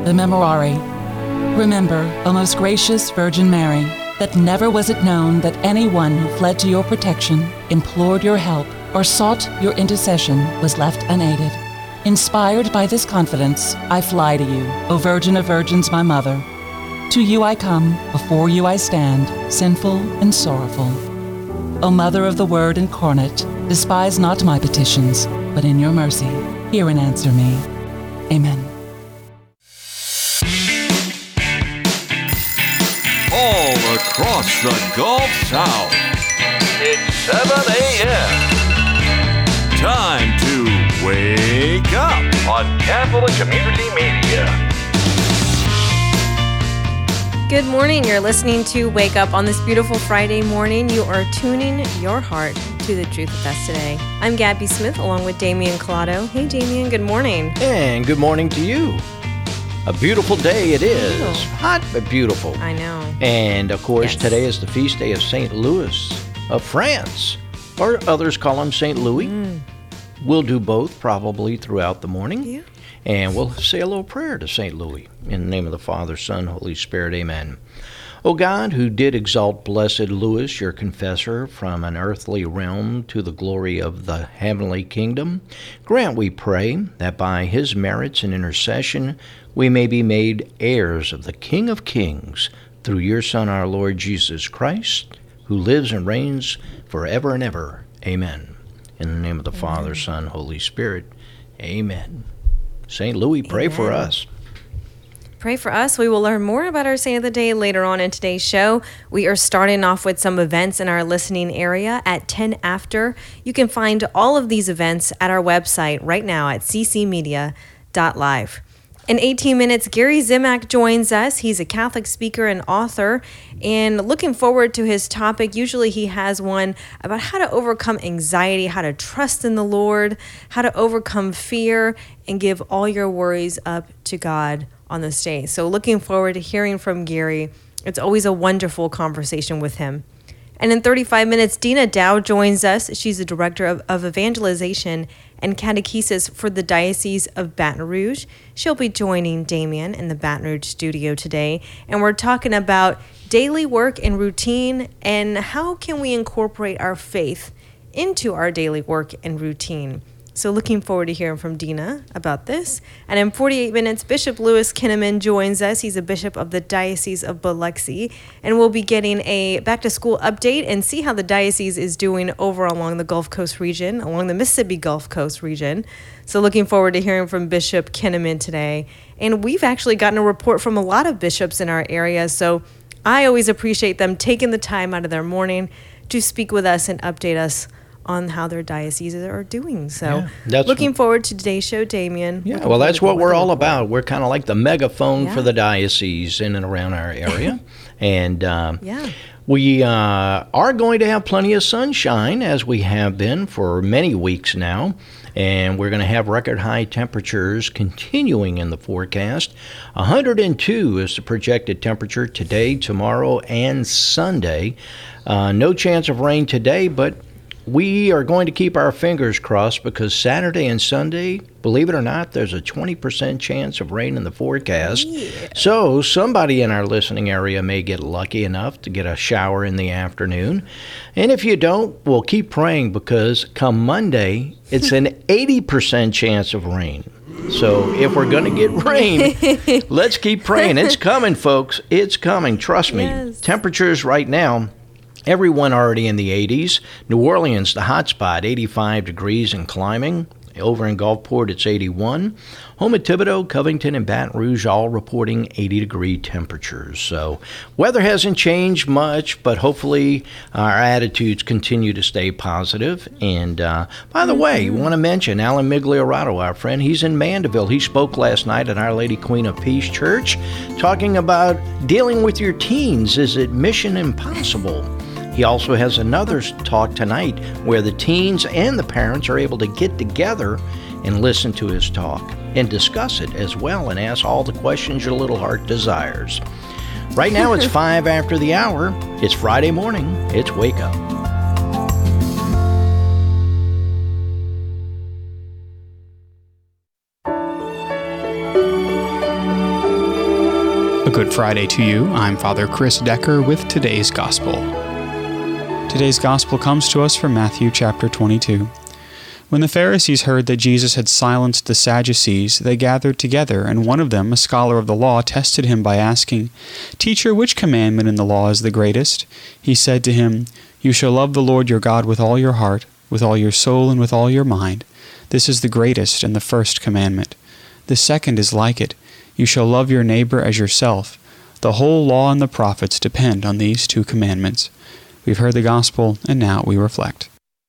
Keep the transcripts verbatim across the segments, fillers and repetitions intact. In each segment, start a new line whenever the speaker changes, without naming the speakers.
the Memorare. Remember, O most gracious Virgin Mary, that never was it known that anyone who fled to your protection, implored your help, or sought your intercession was left unaided. Inspired by this confidence, I fly to you, O Virgin of Virgins, my Mother. To you I come, before you I stand, sinful and sorrowful. O Mother of the Word incarnate, despise not my petitions, but in your mercy, hear and answer me. Amen.
All across the Gulf South, it's seven a.m. Time to wake up on Catholic Community Media.
Good morning. You're listening to Wake Up on this beautiful Friday morning. You are tuning your heart to the truth with us today. I'm Gabby Smith along with Damian Collado. Hey, Damian. Good morning.
And good morning to you. A beautiful day it is.
Oh.
Hot but beautiful.
I know.
And of course,
Yes.
today is the feast day of Saint Louis of France, or others call him Saint Louis. Mm. We'll do both probably throughout the morning.
Yeah.
And we'll say a little prayer to Saint Louis. In the name of the Father, Son, Holy Spirit, amen. O God, who did exalt blessed Louis, your confessor, from an earthly realm to the glory of the heavenly kingdom, grant, we pray, that by his merits and intercession we may be made heirs of the King of Kings, through your Son, our Lord Jesus Christ, who lives and reigns forever and ever. Amen. In the name of the Amen. Father, Son, Holy Spirit, amen. Saint Louis, pray Amen. For us.
Pray for us. We will learn more about our Saint of the Day later on in today's show. We are starting off with some events in our listening area at ten after. You can find all of these events at our website right now at c c media dot live. In eighteen minutes, Gary Zimak joins us. He's a Catholic speaker and author, and looking forward to his topic. Usually he has one about how to overcome anxiety, how to trust in the Lord, how to overcome fear, and give all your worries up to God on this day. So looking forward to hearing from Gary. It's always a wonderful conversation with him. And in thirty-five minutes, Dina Dow joins us. She's the Director of, of Evangelization and Catechesis for the Diocese of Baton Rouge. She'll be joining Damian in the Baton Rouge studio today. And we're talking about daily work and routine and how can we incorporate our faith into our daily work and routine. So looking forward to hearing from Dina about this. And in forty-eight minutes, Bishop Louis Kinnaman joins us. He's a bishop of the Diocese of Biloxi. And we'll be getting a back-to-school update and see how the diocese is doing over along the Gulf Coast region, along the Mississippi Gulf Coast region. So looking forward to hearing from Bishop Kinnaman today. And we've actually gotten a report from a lot of bishops in our area. So I always appreciate them taking the time out of their morning to speak with us and update us on how their dioceses are doing. So
yeah,
looking forward to today's show, Damien.
Yeah, well, that's what we're all about. We're kind of like the megaphone
yeah.
for the diocese in and around our area. and um,
yeah.
we uh, are going to have plenty of sunshine, as we have been for many weeks now. And we're going to have record high temperatures continuing in the forecast. one hundred two is the projected temperature today, tomorrow, and Sunday. Uh, no chance of rain today, but we are going to keep our fingers crossed because Saturday and Sunday, believe it or not, there's a twenty percent chance of rain in the forecast.
Yeah.
So somebody in our listening area may get lucky enough to get a shower in the afternoon. And if you don't, we'll keep praying because come Monday, it's an eighty percent chance of rain. So if we're going to get rain, let's keep praying. It's coming, folks. It's coming. Trust me.
Yes.
Temperatures right now, everyone already in the eighties. New Orleans, the hot spot, eighty-five degrees and climbing. Over in Gulfport, it's eighty-one. Home at Thibodaux, Covington, and Baton Rouge all reporting eighty-degree temperatures. So weather hasn't changed much, but hopefully our attitudes continue to stay positive. And uh, by the mm-hmm. way, you want to mention Alan Migliorato, our friend. He's in Mandeville. He spoke last night at Our Lady Queen of Peace Church, talking about dealing with your teens. Is it mission impossible? He also has another talk tonight where the teens and the parents are able to get together and listen to his talk and discuss it as well and ask all the questions your little heart desires. Right now it's five after the hour. It's Friday morning. It's Wake Up.
Good Friday to you. I'm Father Chris Decker with today's Gospel. Today's Gospel comes to us from Matthew chapter twenty-two. When the Pharisees heard that Jesus had silenced the Sadducees, they gathered together, and one of them, a scholar of the law, tested him by asking, "Teacher, which commandment in the law is the greatest?" He said to him, "You shall love the Lord your God with all your heart, with all your soul, and with all your mind. This is the greatest and the first commandment. The second is like it. You shall love your neighbor as yourself. The whole law and the prophets depend on these two commandments." We've heard the gospel, and now we reflect.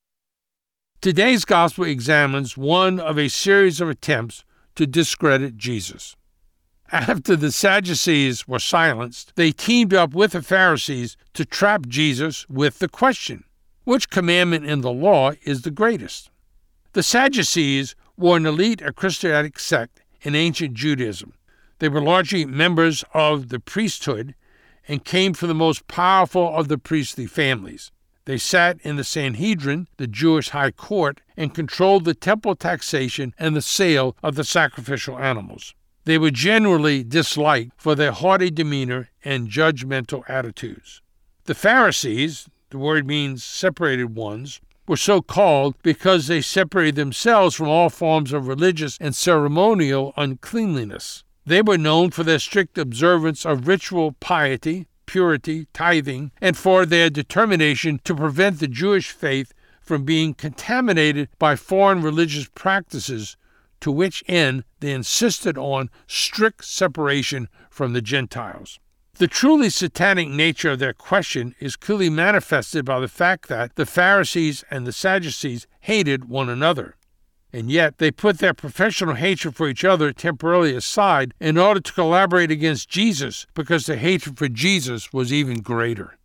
Today's gospel examines one of a series of attempts to discredit Jesus. After the Sadducees were silenced, they teamed up with the Pharisees to trap Jesus with the question, which commandment in the law is the greatest? The Sadducees were an elite Christianic sect in ancient Judaism. They were largely members of the priesthood and came from the most powerful of the priestly families. They sat in the Sanhedrin, the Jewish high court, and controlled the temple taxation and the sale of the sacrificial animals. They were generally disliked for their haughty demeanor and judgmental attitudes. The Pharisees, the word means separated ones, were so called because they separated themselves from all forms of religious and ceremonial uncleanliness. They were known for their strict observance of ritual piety, purity, tithing, and for their determination to prevent the Jewish faith from being contaminated by foreign religious practices, to which end they insisted on strict separation from the Gentiles. The truly satanic nature of their question is clearly manifested by the fact that the Pharisees and the Sadducees hated one another. And yet they put their professional hatred for each other temporarily aside in order to collaborate against Jesus, because the hatred for Jesus was even greater.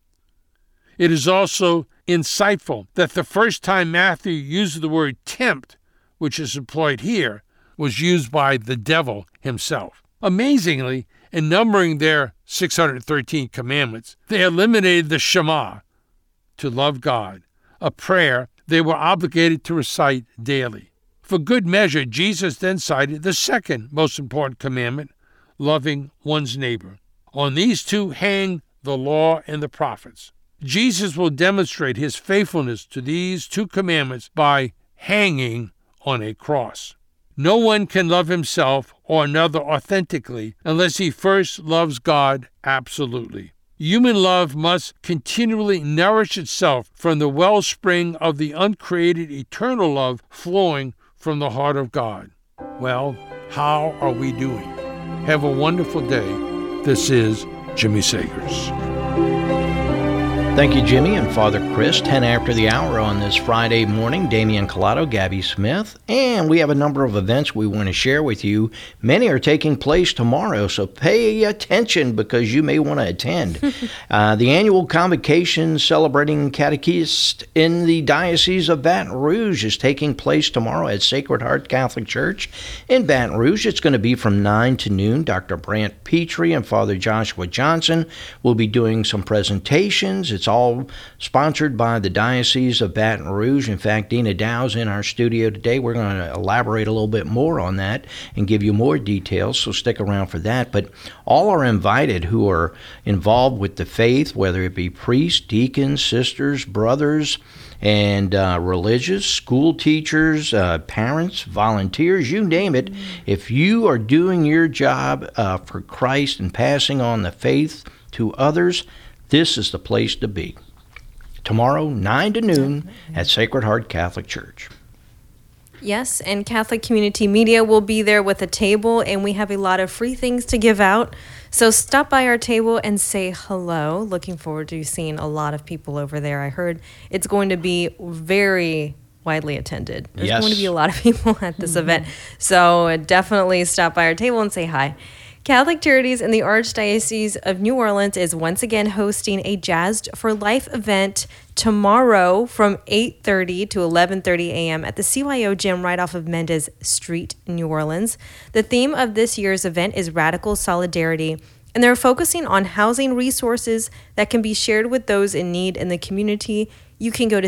It is also insightful that the first time Matthew used the word tempt, which is employed here, was used by the devil himself. Amazingly, in numbering their six hundred thirteen commandments, they eliminated the Shema, to love God, a prayer they were obligated to recite daily. For good measure, Jesus then cited the second most important commandment, loving one's neighbor. On these two hang the law and the prophets. Jesus will demonstrate his faithfulness to these two commandments by hanging on a cross. No one can love himself or another authentically unless he first loves God absolutely. Human love must continually nourish itself from the wellspring of the uncreated eternal love flowing from the heart of God. Well, how are we doing? Have a wonderful day. This is Jimmy Sagers.
Thank you, Jimmy and Father Chris. ten after the hour on this Friday morning. Damian Collado, Gabby Smith, and we have a number of events we want to share with you. Many are taking place tomorrow, so pay attention because you may want to attend. uh, the annual convocation celebrating catechists in the Diocese of Baton Rouge is taking place tomorrow at Sacred Heart Catholic Church in Baton Rouge. It's going to be from nine to noon. Doctor Brant Petrie and Father Joshua Johnson will be doing some presentations. It's all sponsored by the Diocese of Baton Rouge. In fact, Dina Dow's in our studio today. We're going to elaborate a little bit more on that and give you more details, so stick around for that. But all are invited who are involved with the faith, whether it be priests, deacons, sisters, brothers, and uh, religious, school teachers, uh, parents, volunteers, you name it. If you are doing your job uh, for Christ and passing on the faith to others, this is the place to be. Tomorrow, nine to noon at Sacred Heart Catholic Church.
Yes, and Catholic Community Media will be there with a table, and we have a lot of free things to give out. So stop by our table and say hello. Looking forward to seeing a lot of people over there. I heard it's going to be very widely attended. There's
yes.
going to be a lot of people at this event. So definitely stop by our table and say hi. Catholic Charities in the Archdiocese of New Orleans is once again hosting a Jazzed for Life event tomorrow from eight thirty to eleven thirty a.m. at the C Y O Gym right off of Mendez Street in New Orleans. The theme of this year's event is Radical Solidarity, and they're focusing on housing resources that can be shared with those in need in the community. You can go to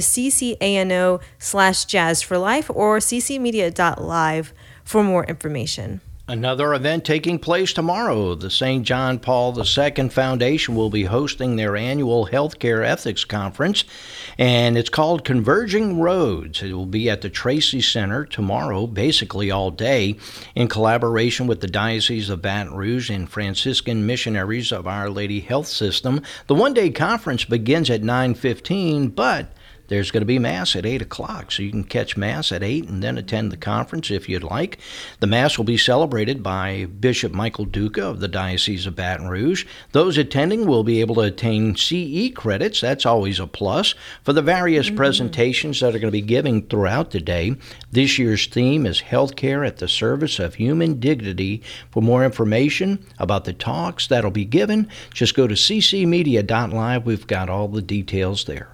ccano slash Jazzed for Life or ccmedia dot live for more information.
Another event taking place tomorrow. The Saint John Paul the Second Foundation will be hosting their annual Healthcare Ethics Conference, and it's called Converging Roads. It will be at the Tracy Center tomorrow, basically all day, in collaboration with the Diocese of Baton Rouge and Franciscan Missionaries of Our Lady Health System. The one-day conference begins at nine fifteen, but there's going to be Mass at eight o'clock, so you can catch Mass at eight and then attend the conference if you'd like. The Mass will be celebrated by Bishop Michael Duca of the Diocese of Baton Rouge. Those attending will be able to attain C E credits, that's always a plus, for the various mm-hmm. presentations that are going to be given throughout the day. This year's theme is Healthcare at the Service of Human Dignity. For more information about the talks that'll be given, just go to c c media dot live. We've got all the details there.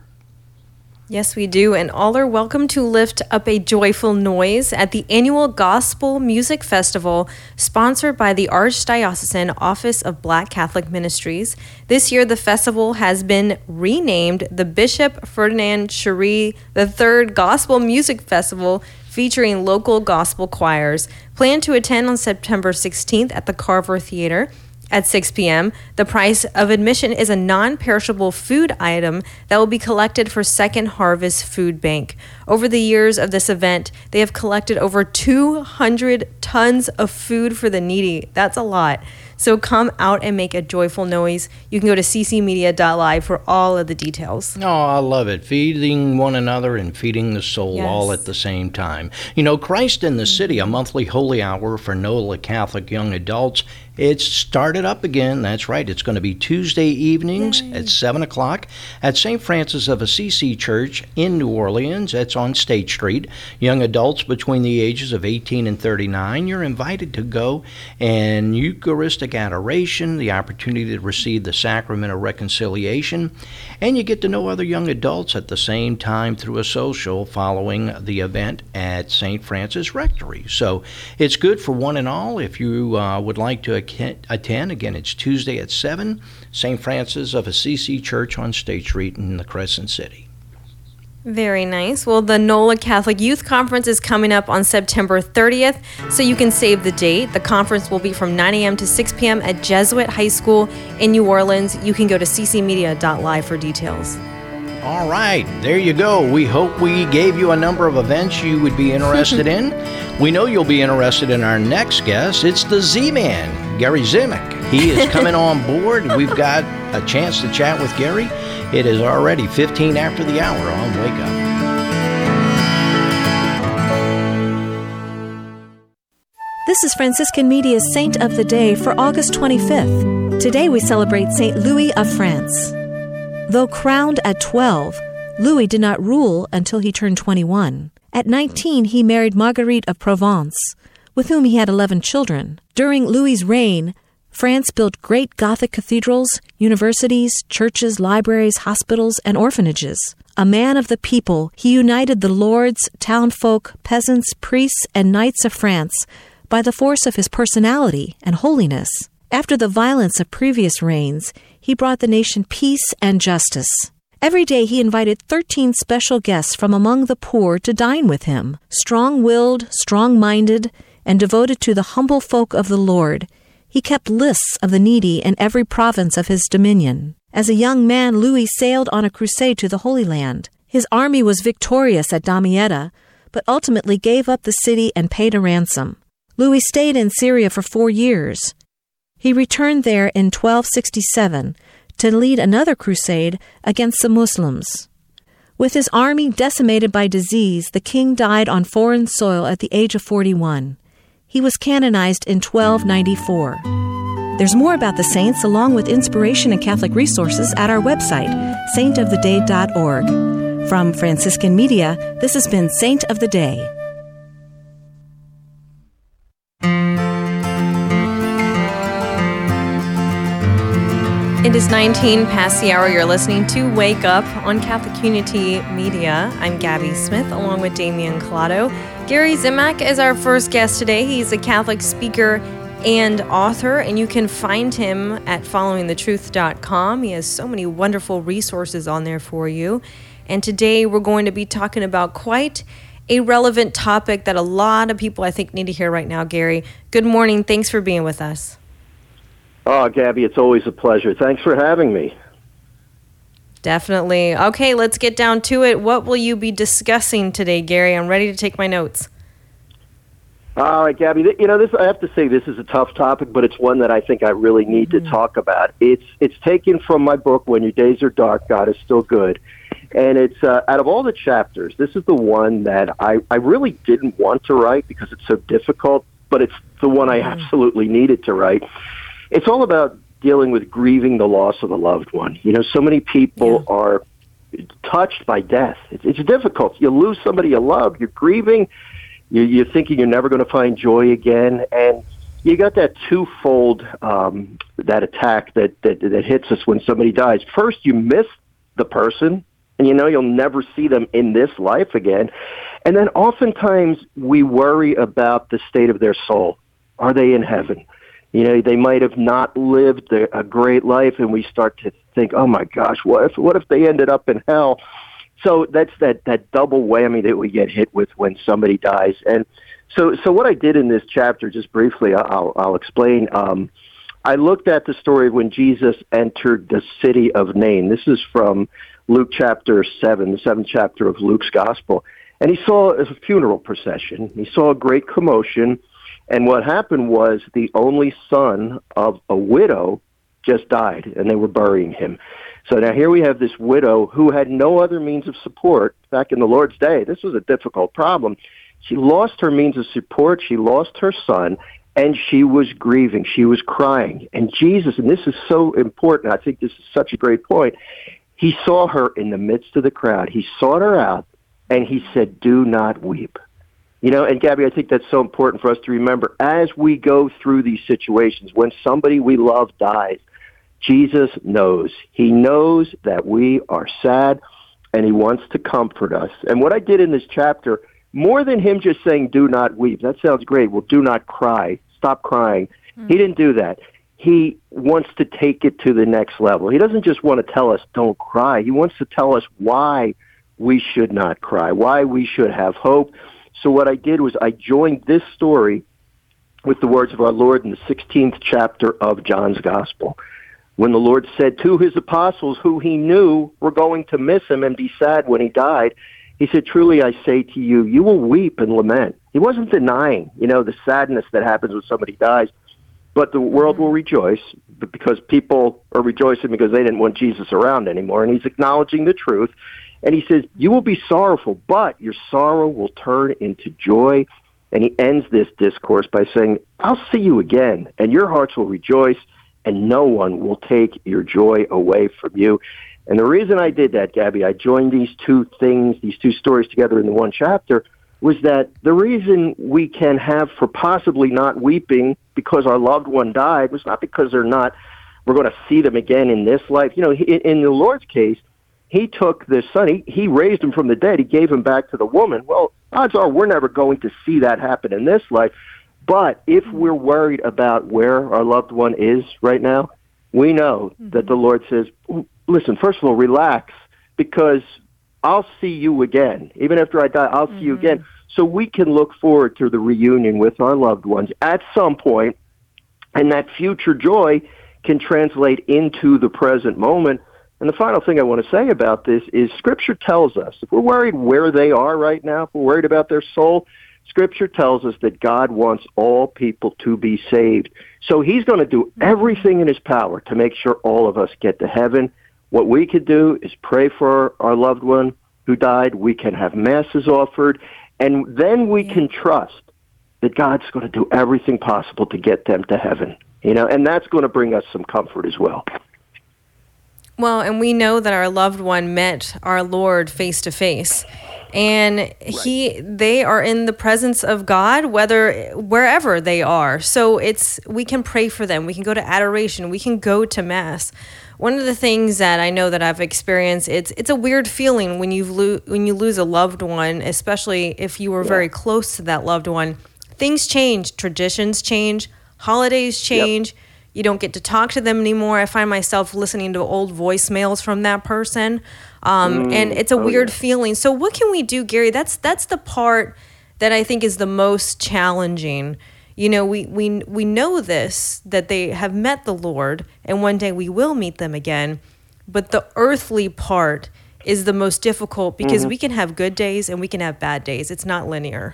Yes, we do, and all are welcome to lift up a joyful noise at the annual Gospel Music Festival sponsored by the Archdiocesan Office of Black Catholic Ministries. This year, the festival has been renamed the Bishop Ferdinand Cherie the third Gospel Music Festival, featuring local gospel choirs. Plan to attend on September sixteenth at the Carver Theater at six p.m. The price of admission is a non-perishable food item that will be collected for Second Harvest Food Bank. Over the years of this event, they have collected over two hundred tons of food for the needy. That's a lot. So come out and make a joyful noise. You can go to c c media dot live for all of the details.
Oh, I love it. Feeding one another and feeding the soul
Yes.
all at the same time. You know, Christ in the City, a monthly holy hour for NOLA Catholic young adults. It's started up again. That's right. It's going to be Tuesday evenings
Yay.
at seven o'clock at Saint Francis of Assisi Church in New Orleans. That's on State Street. Young adults between the ages of eighteen and thirty-nine, you're invited to go, and Eucharistic adoration, the opportunity to receive the sacrament of reconciliation, and you get to know other young adults at the same time through a social following the event at Saint Francis Rectory. So it's good for one and all. If you uh, would like to attend, again, it's Tuesday at seven, Saint Francis of Assisi Church on State Street in the Crescent City.
Very nice. Well, the NOLA Catholic Youth Conference is coming up on September thirtieth, so you can save the date. The conference will be from nine a.m. to six p.m. at Jesuit High School in New Orleans. You can go to c c media dot live for details.
All right, there you go. We hope we gave you a number of events you would be interested in. We know you'll be interested in our next guest. It's the Z-Man, Gary Zimak. He is coming on board. We've got a chance to chat with Gary. It is already fifteen after the hour on Wake Up.
This is Franciscan Media's Saint of the Day for August twenty-fifth. Today we celebrate Saint Louis of France. Though crowned at twelve, Louis did not rule until he turned twenty-one. At nineteen, he married Marguerite of Provence, with whom he had eleven children. During Louis's reign, France built great Gothic cathedrals, universities, churches, libraries, hospitals, and orphanages. A man of the people, he united the lords, townfolk, peasants, priests, and knights of France by the force of his personality and holiness. After the violence of previous reigns, he brought the nation peace and justice. Every day he invited thirteen special guests from among the poor to dine with him. Strong-willed, strong-minded, and devoted to the humble folk of the Lord, he kept lists of the needy in every province of his dominion. As a young man, Louis sailed on a crusade to the Holy Land. His army was victorious at Damietta, but ultimately gave up the city and paid a ransom. Louis stayed in Syria for four years. He returned there in twelve sixty-seven to lead another crusade against the Muslims. With his army decimated by disease, the king died on foreign soil at the age of forty-one. He was canonized in twelve ninety-four. There's more about the saints along with inspiration and Catholic resources at our website, saint of the day dot org. From Franciscan Media, this has been Saint of the Day.
It is nineteen past the hour. You're listening to Wake Up on Catholic Unity Media. I'm Gabby Smith along with Damian Collado. Gary Zimak is our first guest today. He's a Catholic speaker and author, and you can find him at following the truth dot com. He has so many wonderful resources on there for you. And today we're going to be talking about quite a relevant topic that a lot of people I think need to hear right now. Gary, good morning. Thanks for being with us.
Oh, Gabby, it's always a pleasure. Thanks for having me.
Definitely. Okay, let's get down to it. What will you be discussing today, Gary? I'm ready to take my notes.
All right, Gabby, you know, this, I have to say this is a tough topic, but it's one that I think I really need mm-hmm. to talk about. It's it's taken from my book, When Your Days Are Dark, God Is Still Good. And it's, uh, out of all the chapters, this is the one that I, I really didn't want to write because it's so difficult, but it's the one I absolutely needed to write. It's all about dealing with grieving the loss of a loved one. You know, so many people yeah. are touched by death. It's, it's difficult. You lose somebody you love, you're grieving, you're, you're thinking you're never going to find joy again, and you got that twofold, um, that attack that, that, that hits us when somebody dies. First, you miss the person, and you know you'll never see them in this life again. And then oftentimes we worry about the state of their soul. Are they in heaven? You know, they might have not lived a, a great life, and we start to think, oh my gosh, what if what if they ended up in hell? So that's that, that double whammy that we get hit with when somebody dies. And so so what I did in this chapter, just briefly, I'll, I'll explain. Um, I looked at the story of when Jesus entered the city of Nain. This is from Luke chapter seven, the seventh chapter of Luke's Gospel. And he saw a funeral procession. He saw a great commotion. And what happened was the only son of a widow just died, and they were burying him. So now here we have this widow who had no other means of support. Back in the Lord's day, this was a difficult problem. She lost her means of support. She lost her son, and she was grieving. She was crying. And Jesus, and this is so important, I think this is such a great point, he saw her in the midst of the crowd. He sought her out, and he said, do not weep. You know, and Gabby, I think that's so important for us to remember as we go through these situations. When somebody we love dies, Jesus knows. He knows that we are sad, and he wants to comfort us. And what I did in this chapter, more than him just saying, do not weep, that sounds great. Well, do not cry. Stop crying. Mm-hmm. He didn't do that. He wants to take it to the next level. He doesn't just want to tell us, don't cry. He wants to tell us why we should not cry, why we should have hope. So what I did was I joined this story with the words of our Lord in the sixteenth chapter of John's Gospel, when the Lord said to his apostles, who he knew were going to miss him and be sad when he died, he said, truly I say to you, you will weep and lament. He wasn't denying, you know, the sadness that happens when somebody dies, but the world will rejoice because people are rejoicing because they didn't want Jesus around anymore, and he's acknowledging the truth. And he says, you will be sorrowful, but your sorrow will turn into joy. And he ends this discourse by saying, I'll see you again, and your hearts will rejoice, and no one will take your joy away from you. And the reason I did that, Gabby, I joined these two things, these two stories together in the one chapter, was that the reason we can have for possibly not weeping because our loved one died was not because they're not, we're going to see them again in this life. You know, in the Lord's case, he took this son, he, he raised him from the dead, he gave him back to the woman. Well, odds are we're never going to see that happen in this life. But if we're worried about where our loved one is right now, we know mm-hmm. that the Lord says, listen, first of all, relax, because I'll see you again. Even after I die, I'll mm-hmm. see you again. So we can look forward to the reunion with our loved ones at some point, and that future joy can translate into the present moment. And the final thing I want to say about this is Scripture tells us, if we're worried where they are right now, if we're worried about their soul, Scripture tells us that God wants all people to be saved. So he's going to do everything in his power to make sure all of us get to heaven. What we could do is pray for our loved one who died. We can have masses offered, and then we can trust that God's going to do everything possible to get them to heaven. You know, and that's going to bring us some comfort as well.
Well, and we know that our loved one met our Lord face to face, and he, they are in the presence of God, whether wherever they are. So it's we can pray for them. We can go to adoration. We can go to mass. One of the things that I know that I've experienced, it's it's a weird feeling when you lo- when you lose a loved one, especially if you were very close to that loved one. Things change, traditions change, holidays change. Yep. You don't get to talk to them anymore. I find myself listening to old voicemails from that person. Um,
Mm,
and it's a
oh,
weird
yeah.
feeling. So what can we do, Gary? That's that's the part that I think is the most challenging. You know, we, we, we know this, that they have met the Lord, and one day we will meet them again. But the earthly part is the most difficult because
Mm-hmm.
we can have good days and we can have bad days. It's not linear.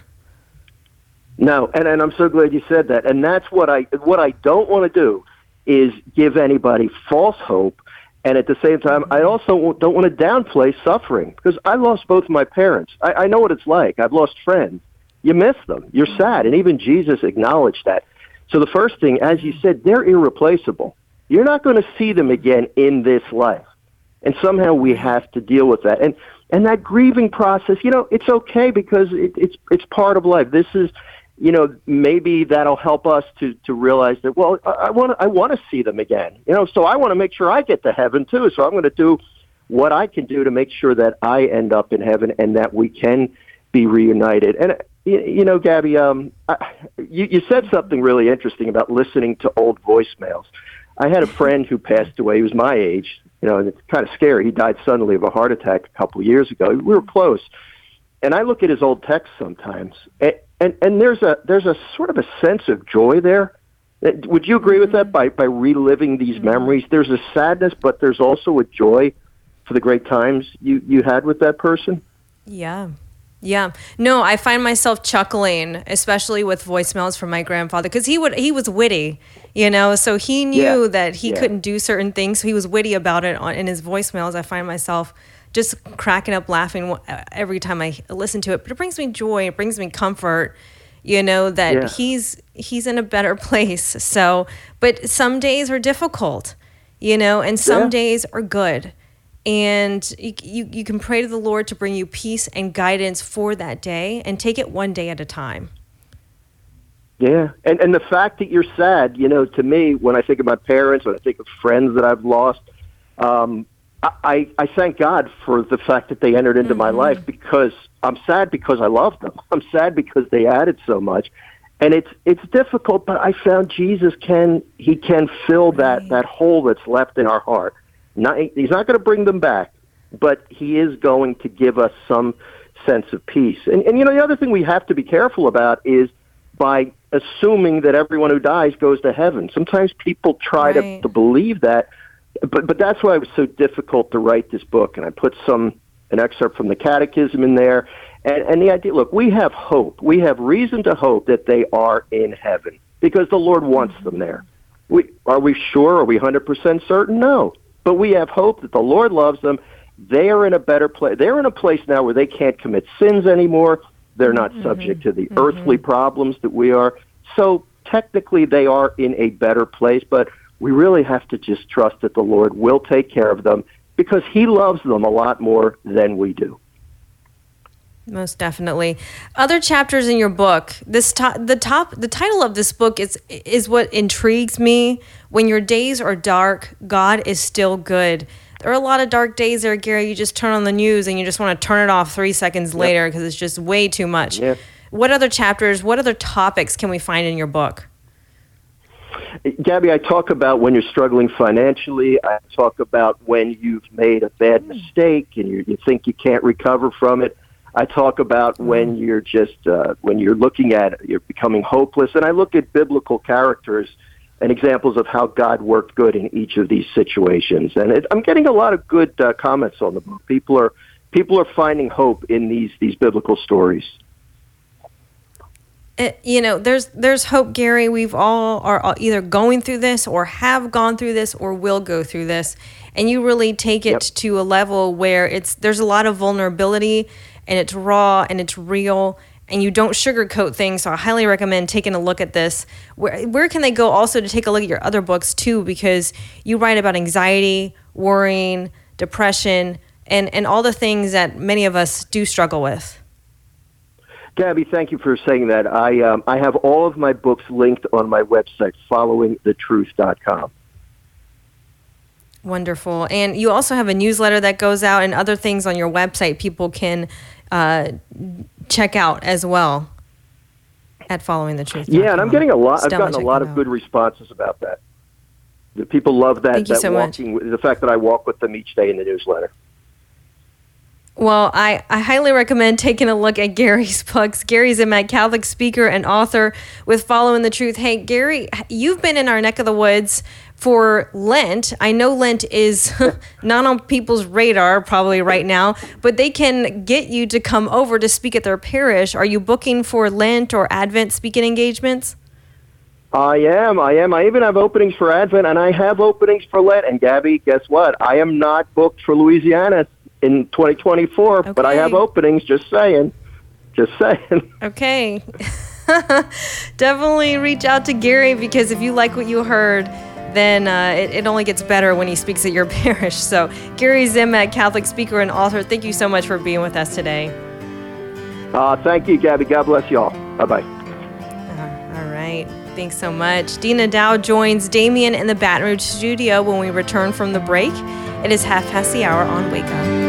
No, and, and I'm so glad you said that. And that's what I what I don't want to do is give anybody false hope. And at the same time, I also don't want to downplay suffering because I lost both my parents. I, I know what it's like. I've lost friends. You miss them. You're sad. And even Jesus acknowledged that. So the first thing, as you said, they're irreplaceable. You're not going to see them again in this life. And somehow we have to deal with that. And and that grieving process, you know, it's okay because it, it's it's part of life. This is, you know, maybe that'll help us to, to realize that, well, I want to I want to see them again. You know, so I want to make sure I get to heaven too. So I'm going to do what I can do to make sure that I end up in heaven and that we can be reunited. And, you, you know, Gabby, um, I, you, you said something really interesting about listening to old voicemails. I had a friend who passed away. He was my age, you know, and it's kind of scary. He died suddenly of a heart attack a couple of years ago. We were close. And I look at his old texts sometimes, and, and, and there's a there's a sort of a sense of joy there. Would you agree with that? By by reliving these memories, there's a sadness, but there's also a joy for the great times you, you had with that person.
Yeah. Yeah. No, I find myself chuckling, especially with voicemails from my grandfather, because he would he was witty, you know, so he knew
Yeah.
that he
Yeah.
couldn't do certain things. So he was witty about it on, in his voicemails. I find myself just cracking up laughing every time I listen to it. But it brings me joy. It brings me comfort, you know, that
Yeah.
he's he's in a better place. So, but some days are difficult, you know, and some
Yeah.
days are good. And you, you you can pray to the Lord to bring you peace and guidance for that day and take it one day at a time.
Yeah, and and the fact that you're sad, you know, to me, when I think of my parents, when I think of friends that I've lost, um, I, I thank God for the fact that they entered into
Mm-hmm.
my life because I'm sad because I love them. I'm sad because they added so much. And it's it's difficult, but I found Jesus can he can fill that,
Right.
that hole that's left in our heart. Not, he's not going to bring them back, but he is going to give us some sense of peace. And, and, you know, the other thing we have to be careful about is by assuming that everyone who dies goes to heaven. Sometimes people try
Right.
to, to believe that, but but that's why it was so difficult to write this book. And I put some an excerpt from the Catechism in there. And, and the idea, look, we have hope. We have reason to hope that they are in heaven because the Lord wants them there. We, are we sure? Are we one hundred percent certain? No. But we have hope that the Lord loves them. They are in a better place. They're in a place now where they can't commit sins anymore. They're not
Mm-hmm.
subject to the earthly problems that we are. So technically they are in a better place, but we really have to just trust that the Lord will take care of them because he loves them a lot more than we do.
Most definitely. Other chapters in your book, this to- the top the title of this book is is what intrigues me. When your days are dark, God is still good. There are a lot of dark days there, Gary. You just turn on the news and you just want to turn it off three seconds later because it's just way too much.
Yeah.
What other chapters, what other topics can we find in your book?
Gabby, I talk about when you're struggling financially. I talk about when you've made a bad mistake and you, you think you can't recover from it. I talk about when you're just uh, when you're looking at it, you're becoming hopeless, and I look at biblical characters and examples of how God worked good in each of these situations. And it, I'm getting a lot of good uh, comments on the book. People are people are finding hope in these these biblical stories.
It, you know, there's there's hope, Gary. We've all are either going through this or have gone through this or will go through this, and you really take it
Yep.
to a level where it's there's a lot of vulnerability. And it's raw and it's real and you don't sugarcoat things. So I highly recommend taking a look at this. Where where can they go also to take a look at your other books too? Because you write about anxiety, worrying, depression, and, and all the things that many of us do struggle with.
Gabby, thank you for saying that. I um, I have all of my books linked on my website, following the truth dot com.
Wonderful. And you also have a newsletter that goes out and other things on your website people can uh, check out as well at following the truth.
Yeah, and I'm getting a lot. I've
Stella,
gotten a
check
lot
it
of
out.
good responses about that. The people love that.
Thank you
that
so much.
walking, with- the fact that I walk with them each day in the newsletter.
Well, I, I highly recommend taking a look at Gary's books. Gary's a Mad Catholic speaker and author with Following the Truth. Hey, Gary, you've been in our neck of the woods for Lent. I know Lent is not on people's radar probably right now, but they can get you to come over to speak at their parish. Are you booking for Lent or Advent speaking engagements?
I am. I am. I even have openings for Advent, and I have openings for Lent. And, Gabby, guess what? I am not booked for Louisiana in twenty twenty-four, okay. But I have openings, just saying. Just saying.
Okay. Definitely reach out to Gary, because if you like what you heard, then uh, it, it only gets better when he speaks at your parish. So, Gary Zimak, Catholic speaker and author, thank you so much for being with us today.
Uh, thank you, Gabby. God bless you all. Bye-bye.
Uh, all right. Thanks so much. Dina Dow joins Damien in the Baton Rouge studio when we return from the break. It is half past the hour on Wake Up.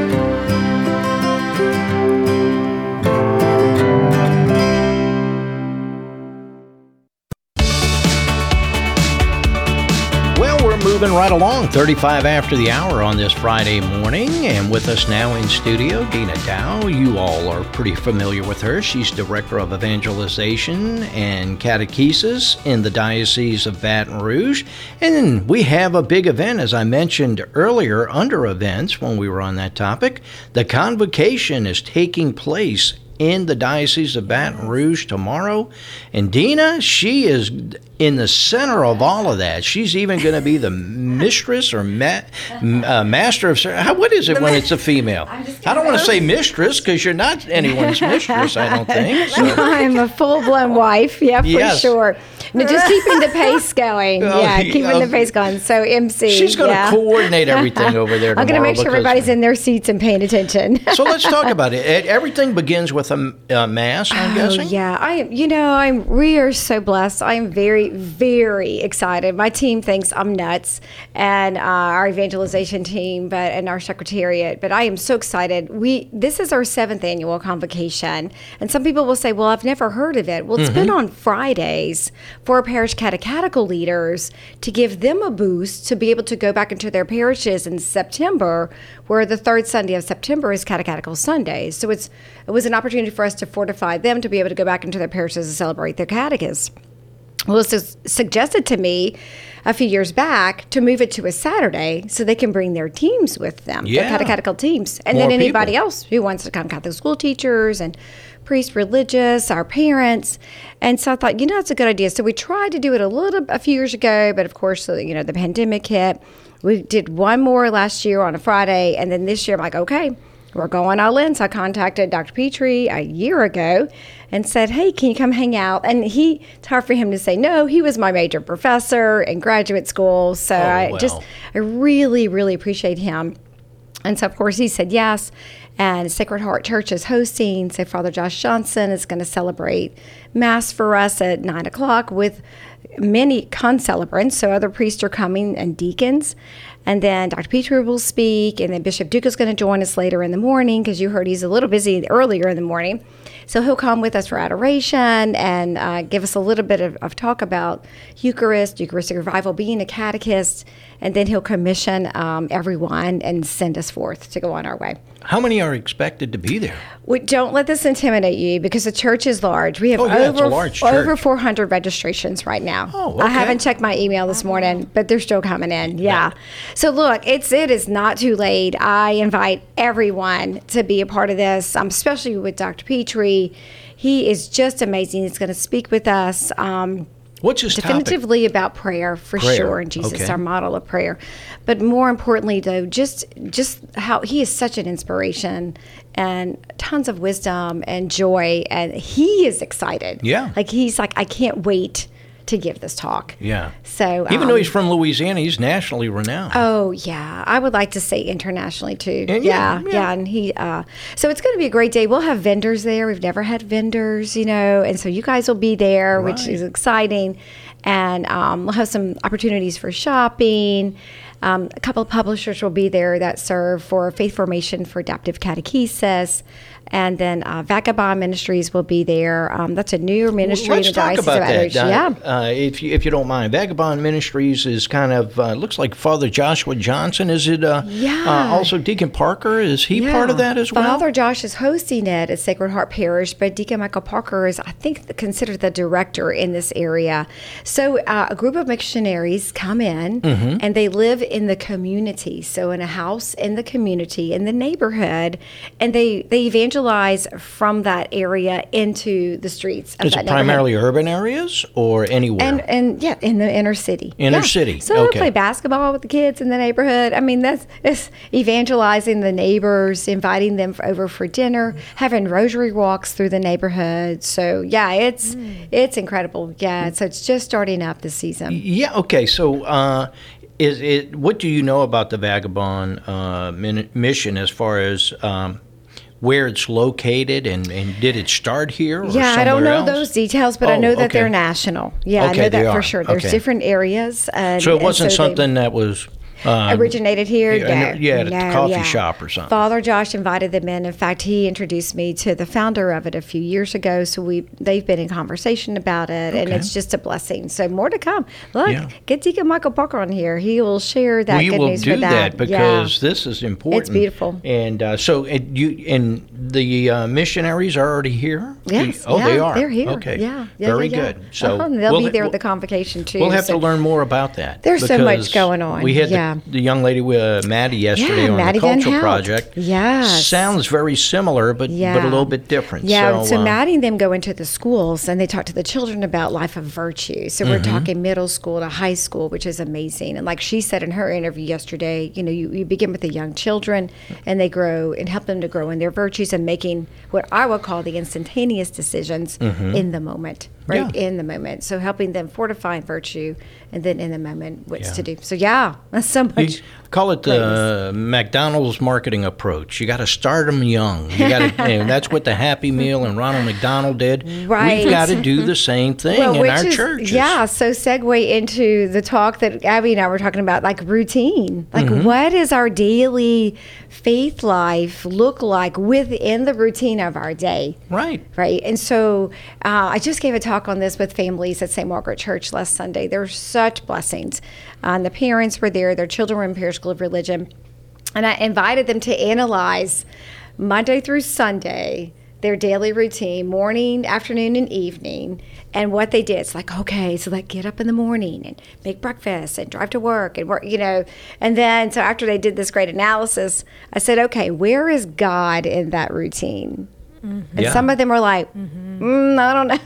Moving right along, thirty-five after the hour on this Friday morning, and with us now in studio, Dina Dow. You all are pretty familiar with her. She's Director of Evangelization and Catechesis in the Diocese of Baton Rouge. And we have a big event, as I mentioned earlier, under events when we were on that topic. The Convocation is taking place in the Diocese of Baton Rouge tomorrow. And Dina, she is in the center of all of that. She's even going to be the mistress or ma- uh, master of... How, what is it when it's a female? I don't want to say mistress, because you're not anyone's mistress, I don't think. So.
I'm a full-blown wife, yeah, for yes. sure. No, just keeping the pace going.
Oh,
yeah, keeping uh, the pace going. So M C.
She's going to
yeah.
coordinate everything over there tomorrow.
I'm going to make sure everybody's in their seats and paying attention.
So let's talk about it. Everything begins with a, a mass, I'm
oh,
guessing?
Yeah, I. You know, I'm. We are so blessed. I am very, very excited. My team thinks I'm nuts, and uh, our evangelization team, but and our secretariat. But I am so excited. We. This is our seventh annual convocation, and some people will say, "Well, I've never heard of it." Well, it's mm-hmm. been on Fridays for parish catechetical leaders to give them a boost to be able to go back into their parishes in September, where the third Sunday of September is Catechetical Sunday. So it's it was an opportunity for us to fortify them to be able to go back into their parishes and celebrate their catechists. Well, it was suggested to me a few years back to move it to a Saturday so they can bring their teams with them,
yeah.
their catechetical teams. And
More
then anybody
people.
else who wants to come, Catholic school teachers and priests, religious, our parents. And so I thought, you know, that's a good idea. So we tried to do it a little, a few years ago, but of course, you know, the pandemic hit. We did one more last year on a Friday, and then this year I'm like, okay, we're going all in. So I contacted Doctor Petrie a year ago and said, hey, can you come hang out? And he, it's hard for him to say no. He was my major professor in graduate school. So
oh,
I
wow.
just, I really, really appreciate him. And so, of course, he said yes. And Sacred Heart Church is hosting. So Father Josh Johnson is going to celebrate Mass for us at nine o'clock with many concelebrants. So other priests are coming and deacons. And then Doctor Petrie will speak. And then Bishop Duke is going to join us later in the morning, because you heard he's a little busy earlier in the morning. So he'll come with us for adoration and uh, give us a little bit of, of talk about Eucharist, Eucharistic revival, being a catechist. And then he'll commission um, everyone and send us forth to go on our way.
How many are expected to be there?
We, don't let this intimidate you, because the church is large. We have
oh, yeah, it's a
over
large
over
church.
four hundred registrations right now.
Oh, okay.
I haven't checked my email this morning, but they're still coming in. Yeah. So look, it's it is not too late. I invite everyone to be a part of this, um, especially with Doctor Petrie. He is just amazing. He's going to speak with us. Um,
What's his
definitively
topic?
About prayer, for
prayer.
sure, and Jesus,
okay.
our model of prayer. But more importantly, though, just just how he is such an inspiration and tons of wisdom and joy, and he is excited.
Yeah,
like he's like, I can't wait to give this talk.
Yeah.
So
even
um,
though he's from Louisiana, he's nationally renowned.
Oh yeah, I would like to say internationally too.
And
yeah,
yeah,
yeah,
yeah.
and he. Uh, so it's going to be a great day. We'll have vendors there. We've never had vendors, you know, and so you guys will be there,
right.
which is exciting. And um, we'll have some opportunities for shopping. Um, a couple of publishers will be there that serve for faith formation for adaptive catechesis. And then uh, Vagabond Ministries will be there. Um, that's a newer ministry
Let's
in the
talk
Diocese
about
of
that.
Outreach.
Uh,
Yeah.
uh, if you if you don't mind, Vagabond Ministries is kind of uh, looks like Father Joshua Johnson. Is it? Uh,
Yeah.
Uh, also, Deacon Parker, is he
Yeah.
part of that as well?
Father Josh is hosting it at Sacred Heart Parish, but Deacon Michael Parker is, I think, considered the director in this area. So uh, a group of missionaries come in
Mm-hmm.
and they live in the community. So in a house in the community, in the neighborhood, and they, they evangelize from that area into the streets of
Is
that
it
neighborhood.
primarily urban areas or anywhere?
And and yeah, in the inner city.
Inner
Yeah.
city,
So
okay.
we play basketball with the kids in the neighborhood. I mean, that's it's evangelizing the neighbors, inviting them for, over for dinner, having rosary walks through the neighborhood. So yeah, it's it's incredible. Yeah, so it's just starting up this season.
Yeah. Okay. So, uh, is it? What do you know about the Vagabond uh, min- mission as far as um, where it's located, and, and did it start here? Or
Yeah, I don't
somewhere
know
else?
those details, but I
Oh,
know that
okay.
they're national. Yeah, I
Okay,
know
they
that for
are.
sure. There's
Okay.
different areas. And,
So it
and
wasn't
they-
something that was uh,
originated here.
yeah,
No,
no, yeah, at the
no,
coffee
yeah.
shop or something.
Father Josh invited them in. In fact, he introduced me to the founder of it a few years ago. So we they've been in conversation about it, and
Okay.
it's just a blessing. So more to come. Look,
Yeah.
get Deacon Michael Parker on here. He will share that
we
good
will
news
do
for that.
because
Yeah.
this is important.
It's beautiful.
And uh, so, it, you and the uh, missionaries are already here.
Yes.
Oh,
yeah,
they are.
They're here.
Okay.
Yeah. yeah
Very
yeah, yeah.
good. So
Uh-huh, and they'll
we'll-
be there
we'll-
at the convocation too.
We'll have
so-
to learn more about that.
There's so much
because
going on.
We had
Yeah.
the, the young lady with uh, Maddie yesterday
Yeah,
on
Maddie
the
Van
cultural
Hout.
project.
Yes.
Sounds very similar, but
Yeah.
but a little bit different.
Yeah, so,
uh,
Maddie and them go into the schools and they talk to the children about life of virtue. So
Mm-hmm.
we're talking middle school to high school, which is amazing. And like she said in her interview yesterday, you know, you, you begin with the young children and they grow and help them to grow in their virtues and making what I would call the instantaneous decisions in the moment, right?
Mm-hmm. Yeah.
In the moment. So helping them fortify virtue and then in the moment what's
Yeah.
to do. So yeah, that's so
You
much.
call it the McDonald's marketing approach. You got to start them young. You got to, and that's what the Happy Meal and Ronald McDonald did.
Right.
We've got to do the same thing in
which
our
is,
churches.
Yeah, so segue into the talk that Abby and I were talking about, like routine. Like,
Mm-hmm.
what does our daily faith life look like within the routine of our day?
Right.
Right. And so uh, I just gave a talk on this with families at Saint Margaret Church last Sunday. There were such blessings. Um, the parents were there, their children were in Parish School of Religion. And I invited them to analyze Monday through Sunday their daily routine, morning, afternoon, and evening, and what they did. It's like, okay, so like get up in the morning and make breakfast and drive to work and work, you know. And then, so after they did this great analysis, I said, okay, where is God in that routine? And
Yeah.
some of them were like, mm, I don't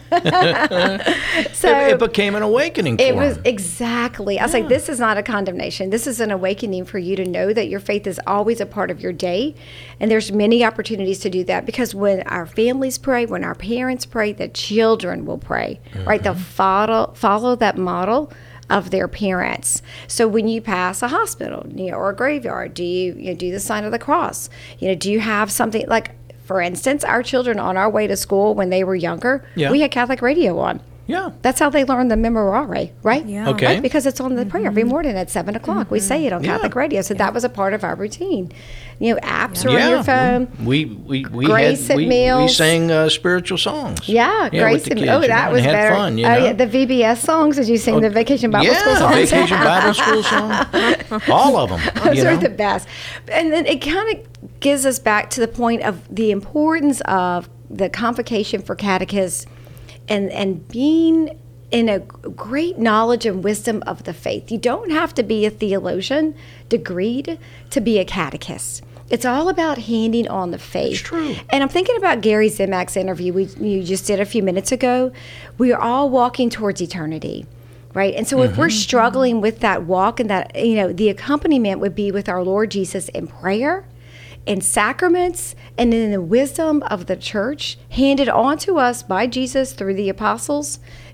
know. so
It, it became an awakening for
it was
them.
exactly. I was like, this is not a condemnation. This is an awakening for you to know that your faith is always a part of your day. And there's many opportunities to do that because when our families pray, when our parents pray, the children will pray, right? They'll follow, follow that model of their parents. So when you pass a hospital, you know, or a graveyard, do you, you know, do the sign of the cross? You know, do you have something like, for instance, our children on our way to school when they were younger,
Yeah.
we had Catholic radio on.
Yeah.
That's how they learned the Memorare, right?
Yeah.
Okay.
Right? Because it's on the prayer every morning at seven o'clock. We say it on
Yeah.
Catholic radio. So that was a part of our routine. You know, apps are on
Yeah.
your phone.
We we we
Grace
had,
at
we, we
meals.
sang uh, spiritual songs.
Yeah,
with
Grace
the
and
kids,
oh,
you know,
that
and
was
had
better.
fun, you
oh
know?
yeah, the V B S songs. Did you sing the Vacation Bible
yeah,
School songs?
Vacation Bible School song. All of them.
Those
you
are
know?
the best. And then it kind of gives us back to the point of the importance of the convocation for catechists and, and being in a great knowledge and wisdom of the faith. You don't have to be a theologian degreed to be a catechist. It's all about handing on the faith.
It's true.
And I'm thinking about Gary Zimak's interview we you just did a few minutes ago. We are all walking towards eternity. Right. And so if we're struggling with that walk and that, you know, the accompaniment would be with our Lord Jesus in prayer, in sacraments, and in the wisdom of the church handed on to us by Jesus through the apostles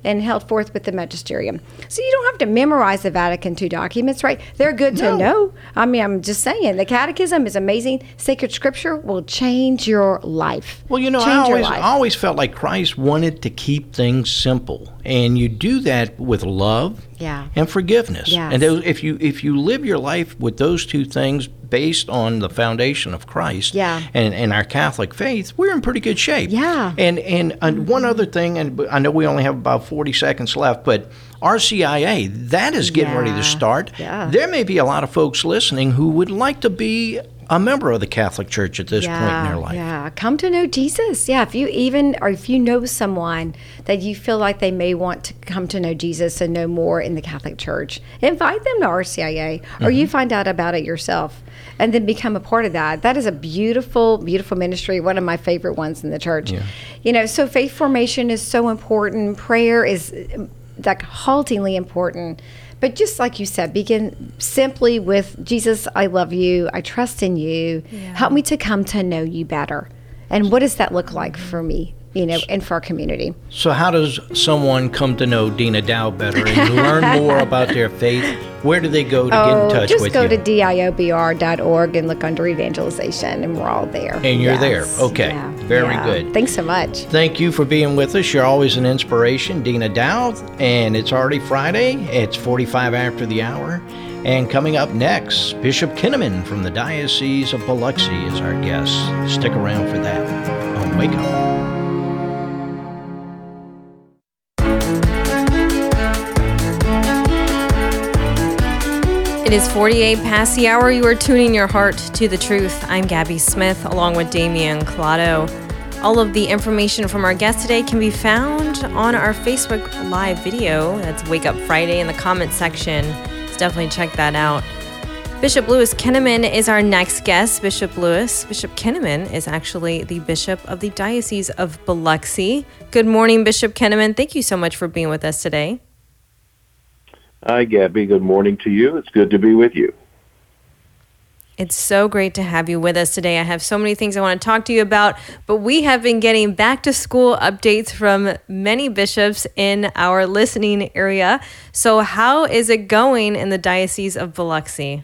and held forth with the magisterium. So you don't have to memorize the Vatican two documents, right? They're good to
No.
know. I mean, I'm just saying, the Catechism is amazing. Sacred Scripture will change your life.
Well, you know, I
Change your
always,
life.
I always felt like Christ wanted to keep things simple, and you do that with love
Yeah.
and forgiveness.
Yes.
And those, if you if you live your life with those two things based on the foundation of Christ
Yeah.
and, and our Catholic faith, we're in pretty good shape.
Yeah.
And and, and one other thing, and I know we only have about forty seconds left, but R C I A, that is getting ready
Yeah.
to start.
Yeah.
There may be a lot of folks listening who would like to be a member of the Catholic Church at this point in their life.
Yeah, come to know Jesus. Yeah, if you even, or if you know someone that you feel like they may want to come to know Jesus and know more in the Catholic Church, invite them to R C I A, or
Mm-hmm.
you find out about it yourself and then become a part of that. That is a beautiful, beautiful ministry, one of my favorite ones in the church.
Yeah.
You know, so faith formation is so important. Prayer is um, like haltingly important. But just like you said, begin simply with, Jesus, I love you. I trust in you. Help me to come to know you better. And what does that look like for me, you know, and for our community?
So how does someone come to know Dina Dow better and learn more about their faith? Where do they go to get in touch
just
with
go
you?
to D I O B R dot org and look under evangelization, and we're all there.
And you're there.
Yes.
Okay.
Yeah.
Very
Yeah.
good.
Thanks so much.
Thank you for being with us. You're always an inspiration, Dina Dow. And it's already Friday. It's forty-five after the hour. And coming up next, Bishop Kinnaman from the Diocese of Biloxi is our guest. Stick around for that on Wake Up.
It is forty-eight past the hour. You are tuning your heart to the truth. I'm Gabby Smith, along with Damian Collado. All of the information from our guest today can be found on our Facebook Live video. That's Wake Up Friday in the comment section. So definitely check that out. Bishop Louis Kinnaman is our next guest. Bishop Louis, Bishop Kinnaman is actually the Bishop of the Diocese of Biloxi. Good morning, Bishop Kinnaman. Thank you so much for being with us today.
Hi, Gabby. Good morning to you. It's good to be with you.
It's so great to have you with us today. I have so many things I want to talk to you about, but we have been getting back to school updates from many bishops in our listening area. So how is it going in the Diocese of Biloxi?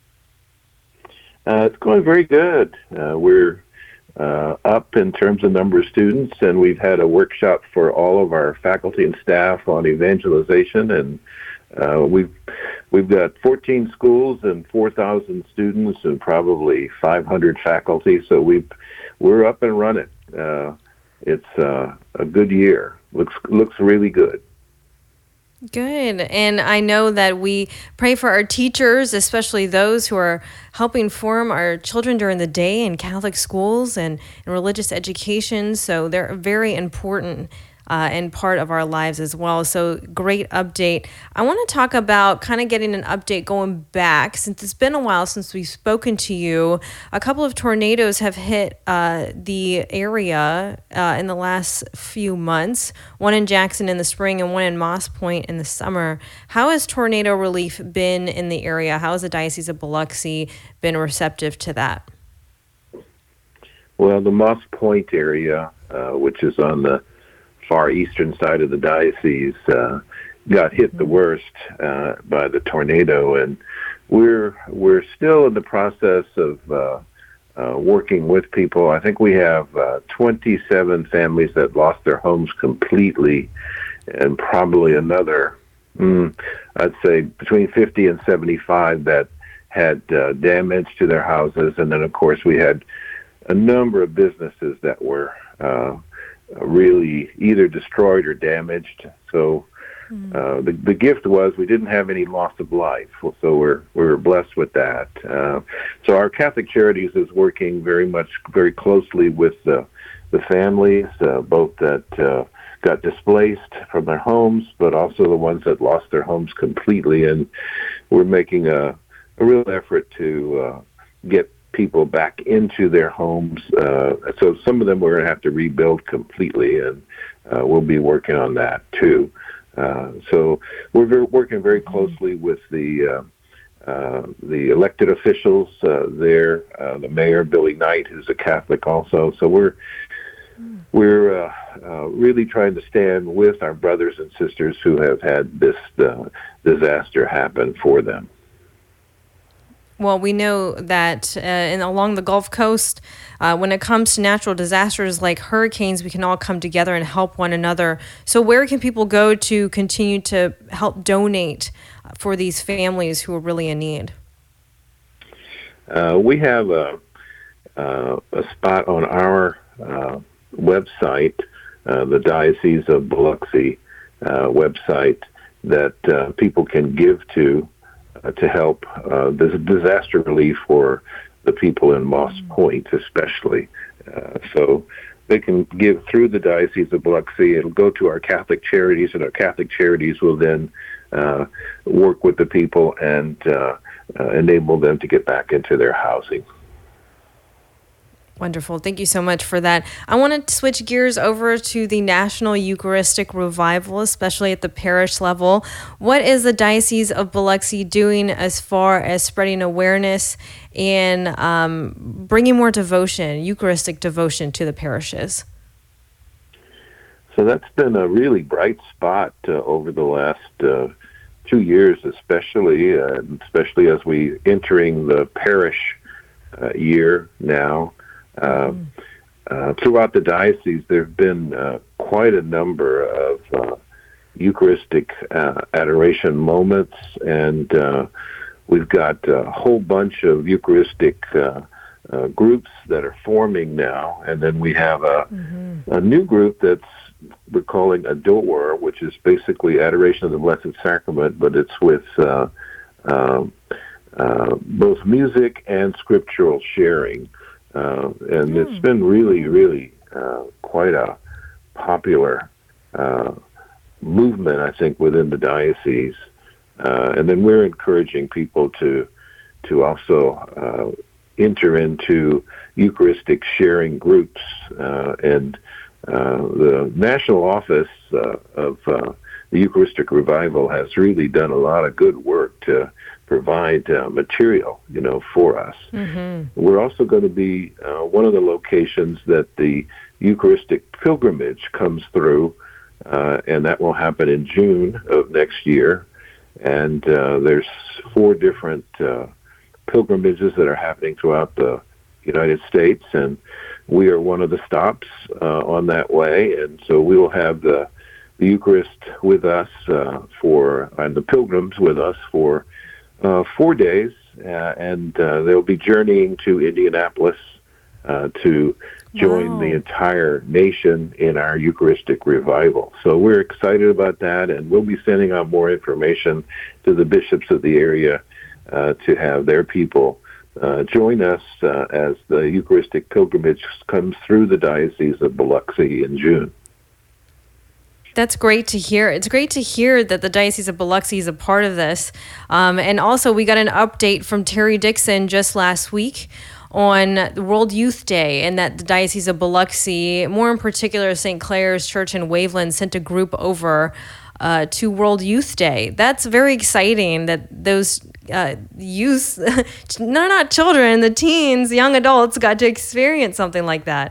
Uh, it's going very good. Uh, we're uh, up in terms of number of students, and we've had a workshop for all of our faculty and staff on evangelization, and uh, we've we've got fourteen schools and four thousand students and probably five hundred faculty. So we've we're up and running. Uh, it's uh, a good year. looks looks really good.
Good. And I know that we pray for our teachers, especially those who are helping form our children during the day in Catholic schools and, and religious education. So they're very important uh, and part of our lives as well. So great update. I want to talk about kind of getting an update going back, since it's been a while since we've spoken to you. A couple of tornadoes have hit uh, the area uh, in the last few months, one in Jackson in the spring and one in Moss Point in the summer. How has tornado relief been in the area? How has the Diocese of Biloxi been receptive to that?
Well, the Moss Point area, uh, which is on the far eastern side of the diocese, uh, got hit the worst uh, by the tornado, and we're we're still in the process of uh, uh, working with people. I think we have uh, twenty-seven families that lost their homes completely, and probably another, mm, I'd say between fifty and seventy-five that had uh, damage to their houses, and then of course we had a number of businesses that were uh, really either destroyed or damaged. So uh, the the gift was we didn't have any loss of life, so we're we were blessed with that. Uh, so our Catholic Charities is working very much, very closely with the the families, uh, both that uh, got displaced from their homes, but also the ones that lost their homes completely. And we're making a a real effort to uh, get people back into their homes. Uh, so some of them we're going to have to rebuild completely, and uh, we'll be working on that too. Uh, so we're very, working very closely with the uh, uh, the elected officials uh, there, uh, the mayor, Billy Knight, who's a Catholic also. So we're we're uh, uh, really trying to stand with our brothers and sisters who have had this uh, disaster happen for them.
Well, we know that uh, in, along the Gulf Coast, uh, when it comes to natural disasters like hurricanes, we can all come together and help one another. So where can people go to continue to help donate for these families who are really in need?
Uh, we have a, uh, a spot on our uh, website, uh, the Diocese of Biloxi uh, website, that uh, people can give to uh, to help uh, this disaster relief for the people in Moss Point, especially. Uh, so they can give through the Diocese of Biloxi. It'll go to our Catholic Charities, and our Catholic Charities will then uh, work with the people and uh, uh, enable them to get back into their housing.
Wonderful. Thank you so much for that. I want to switch gears over to the National Eucharistic Revival, especially at the parish level. What is the Diocese of Biloxi doing as far as spreading awareness and um, bringing more devotion, Eucharistic devotion to the parishes?
So that's been a really bright spot uh, over the last uh, two years, especially, uh, especially as we entering the parish uh, year now. Uh, uh, throughout the diocese, there have been uh, quite a number of uh, Eucharistic uh, adoration moments, and uh, we've got a whole bunch of Eucharistic uh, uh, groups that are forming now, and then we have a, mm-hmm. a new group that's we're calling Adore, which is basically adoration of the Blessed Sacrament, but it's with uh, uh, uh, both music and scriptural sharing. Uh, and mm. it's been really, really uh, quite a popular uh, movement, I think, within the diocese. Uh, and then we're encouraging people to to also uh, enter into Eucharistic sharing groups. Uh, and uh, the national office uh, of uh, the Eucharistic Revival has really done a lot of good work to provide uh, material, you know, for us. Mm-hmm. We're also going to be uh, one of the locations that the Eucharistic pilgrimage comes through, uh, and that will happen in June of next year. And uh, there's four different uh, pilgrimages that are happening throughout the United States, and we are one of the stops uh, on that way. And so we will have the, the Eucharist with us uh, for, and the pilgrims with us for Uh, four days, uh, and uh, they'll be journeying to Indianapolis uh, to join wow. the entire nation in our Eucharistic revival. So we're excited about that, and we'll be sending out more information to the bishops of the area uh, to have their people uh, join us uh, as the Eucharistic pilgrimage comes through the Diocese of Biloxi in June.
That's great to hear. It's great to hear that the Diocese of Biloxi is a part of this. Um, and also, we got an update from Terry Dixon just last week on the World Youth Day, and that the Diocese of Biloxi, more in particular Saint Clare's Church in Waveland, sent a group over uh, to World Youth Day. That's very exciting that those uh, youth, no, not children, the teens, young adults got to experience something like that.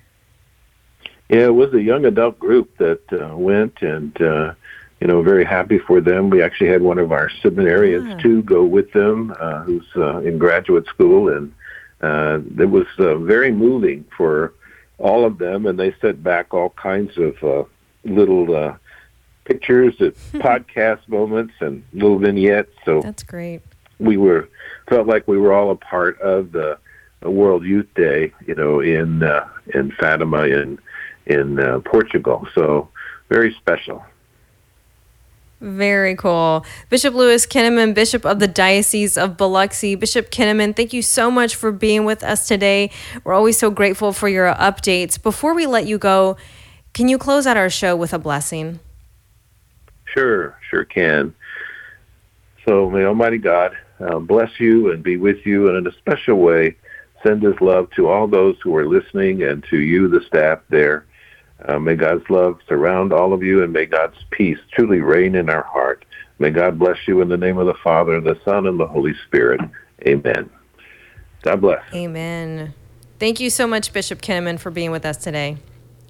Yeah, it was a young adult group that uh, went, and, uh, you know, very happy for them. We actually had one of our seminarians, yeah. too, go with them, uh, who's uh, in graduate school, and uh, it was uh, very moving for all of them, and they sent back all kinds of uh, little uh, pictures, of podcast moments, and little vignettes. So
that's great.
We were felt like we were all a part of the, the World Youth Day, you know, in uh, in Fatima and in uh, Portugal. So very special.
Very cool. Bishop Louis Kinnaman, Bishop of the Diocese of Biloxi. Bishop Kinnaman, thank you so much for being with us today. We're always so grateful for your updates. Before we let you go, can you close out our show with a blessing?
Sure, sure can. So may Almighty God uh, bless you and be with you, and in a special way send his love to all those who are listening and to you, the staff there. Uh, may God's love surround all of you, and may God's peace truly reign in our heart. May God bless you in the name of the Father, the Son, and the Holy Spirit. Amen. God bless.
Amen. Thank you so much, Bishop Kinnaman, for being with us today.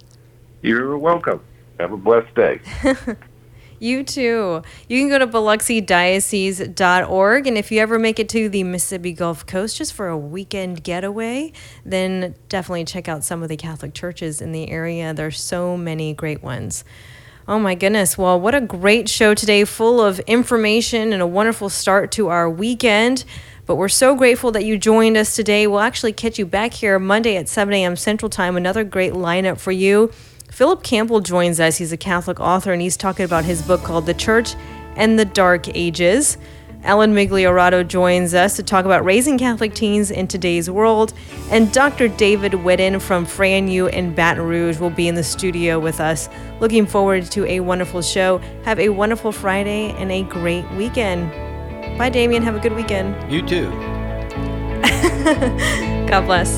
You're welcome. Have a blessed day.
You too. You can go to biloxi diocese dot org, and if you ever make it to the Mississippi Gulf Coast just for a weekend getaway, then definitely check out some of the Catholic churches in the area. There's so many great ones. Oh my goodness. Well, what a great show today, full of information and a wonderful start to our weekend. But we're so grateful that you joined us today. We'll actually catch you back here Monday at seven a.m. Central Time. Another great lineup for you. Philip Campbell joins us. He's a Catholic author, and he's talking about his book called The Church and the Dark Ages. Ellen Migliorato joins us to talk about raising Catholic teens in today's world. And Doctor David Whitten from Fran U in Baton Rouge will be in the studio with us. Looking forward to a wonderful show. Have a wonderful Friday and a great weekend. Bye, Damien. Have a good weekend.
You too.
God bless.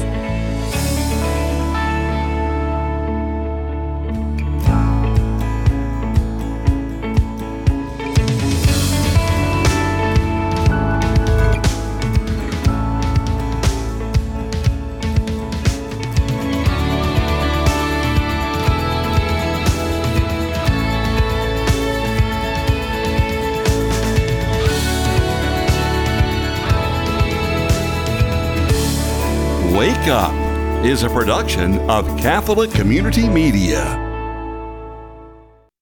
Wake Up is a production of Catholic Community Media.